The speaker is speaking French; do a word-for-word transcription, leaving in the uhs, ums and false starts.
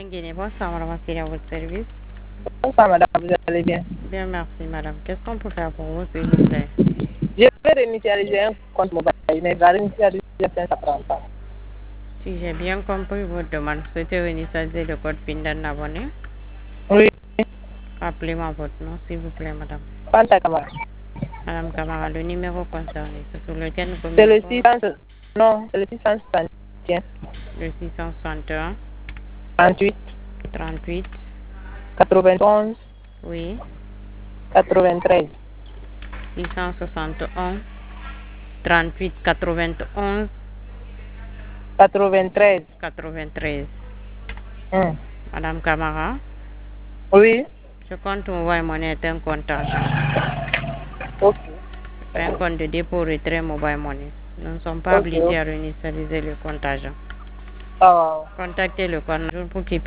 Guinée, bonsoir madame, c'est à votre service. Bonsoir madame, vous allez bien? Bien, merci madame. Qu'est-ce qu'on peut faire pour vous, s'il vous plaît? Je vais réinitialiser un compte mobile, mais la réinitialisation, ça prend pas. Si j'ai bien compris votre demande, vous souhaitez réinitialiser le code PIN d'un abonné. Oui, Rappelez-moi votre nom, s'il vous plaît, madame. Fanta Camara. Madame Camara, le numéro concerné, c'est sur lequel nous C'est le communiquons. six cents, non, c'est le six cent soixante, Le six cent soixante et un, trente-huit, trente-huit, quatre-vingt-onze, oui, quatre-vingt-treize. six cent soixante et un, trente-huit, quatre-vingt-onze, quatre-vingt-treize. quatre-vingt-treize. Hum. Madame Camara, Oui, je compte envoyer mon est un compte argent. ok, C'est un compte de dépôt retrait mobile money. Nous ne sommes pas ok, obligés ok. à réinitialiser le compte argent. Ah, Contactez le compte pour qu'il